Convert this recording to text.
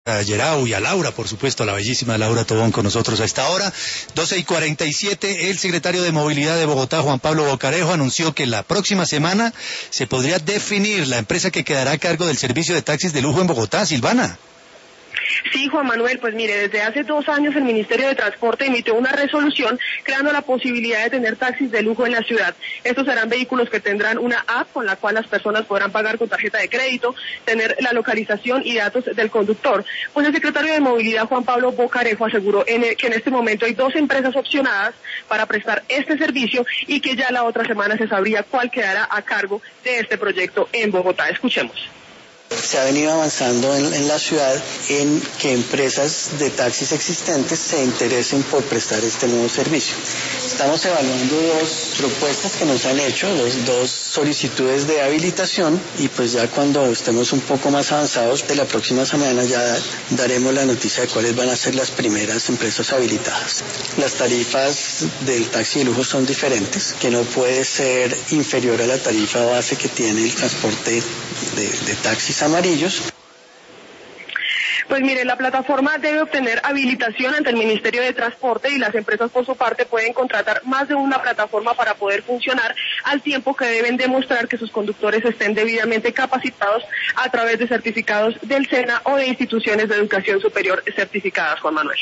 a Yerau y a Laura, por supuesto, a la bellísima Laura Tobón con nosotros a esta hora. 12:47, el secretario de Movilidad de Bogotá, Juan Pablo Bocarejo, anunció que la próxima semana se podría definir la empresa que quedará a cargo del servicio de taxis de lujo en Bogotá. Silvana. Sí, Juan Manuel, pues mire, desde hace 2 años el Ministerio de Transporte emitió una resolución creando la posibilidad de tener taxis de lujo en la ciudad. Estos serán vehículos que tendrán una app con la cual las personas podrán pagar con tarjeta de crédito, tener la localización y datos del conductor. Pues el secretario de Movilidad, Juan Pablo Bocarejo, aseguró que en este momento hay 2 empresas opcionadas para prestar este servicio y que ya la otra semana se sabría cuál quedará a cargo de este proyecto en Bogotá. Escuchemos. Se ha venido avanzando en la ciudad en que empresas de taxis existentes se interesen por prestar este nuevo servicio. Estamos evaluando 2 propuestas que nos han hecho, dos solicitudes de habilitación, y pues ya cuando estemos un poco más avanzados de la próxima semana ya daremos la noticia de cuáles van a ser las primeras empresas habilitadas. Las tarifas del taxi de lujo son diferentes, que no puede ser inferior a la tarifa base que tiene el transporte de taxis amarillos. Pues mire, la plataforma debe obtener habilitación ante el Ministerio de Transporte y las empresas por su parte pueden contratar más de una plataforma para poder funcionar, al tiempo que deben demostrar que sus conductores estén debidamente capacitados a través de certificados del SENA o de instituciones de educación superior certificadas, Juan Manuel.